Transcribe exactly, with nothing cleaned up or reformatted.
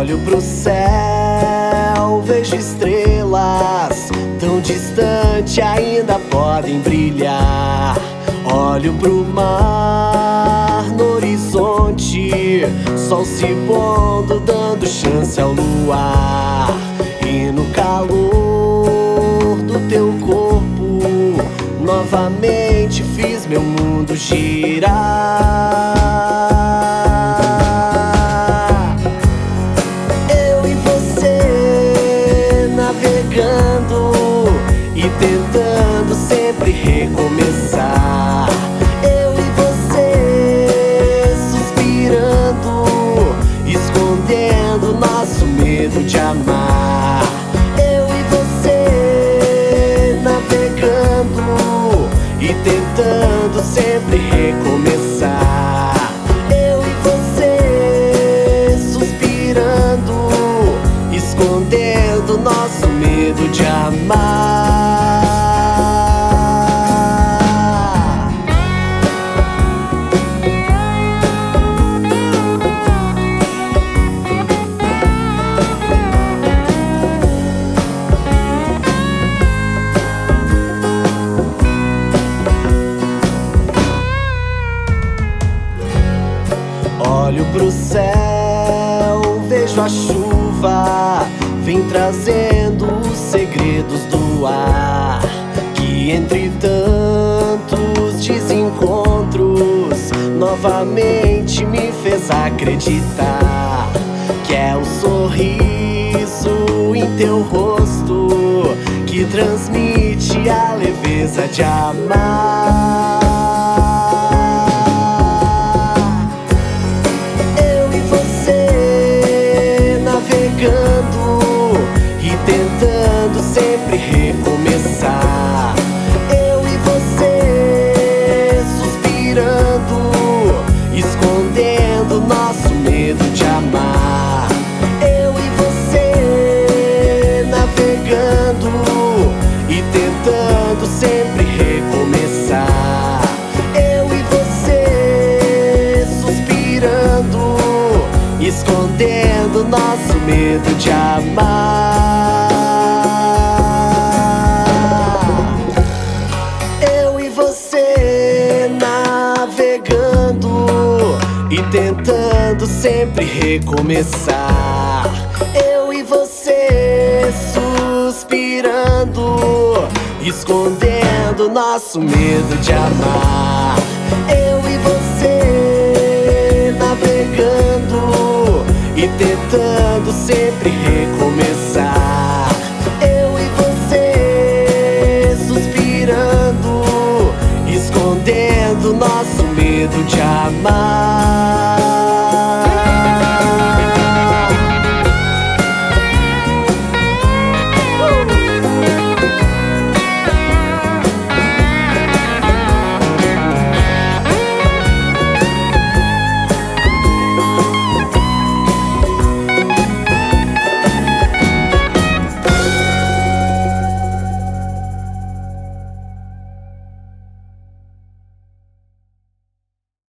Olho pro céu, vejo estrelas tão distante, ainda podem brilhar. Olho pro mar, no horizonte, sol se pondo, dando chance ao luar. E no calor do teu corpo, novamente fiz meu mundo girar. Eu e você navegando e tentando sempre recomeçar. Eu e você suspirando, escondendo nosso medo de amar. Eu e você navegando e tentando sempre recomeçar. Eu e você suspirando, escondendo nosso medo de amar. Olho pro céu, vejo a chuva, vem trazendo os segredos do ar, que entre tantos desencontros novamente me fez acreditar que é o sorriso em teu rosto que transmite a leveza de amar. E tentando sempre recomeçar. Eu e você suspirando, escondendo nosso medo de amar. Eu e você navegando e tentando sempre recomeçar. Eu e você suspirando, escondendo nosso medo de amar. Eu e você navegando e tentando sempre recomeçar. Eu e você suspirando, escondendo nosso medo de amar. Eu e você navegando e tentando sempre recomeçar. Eu e você suspirando, escondendo nosso medo de amar.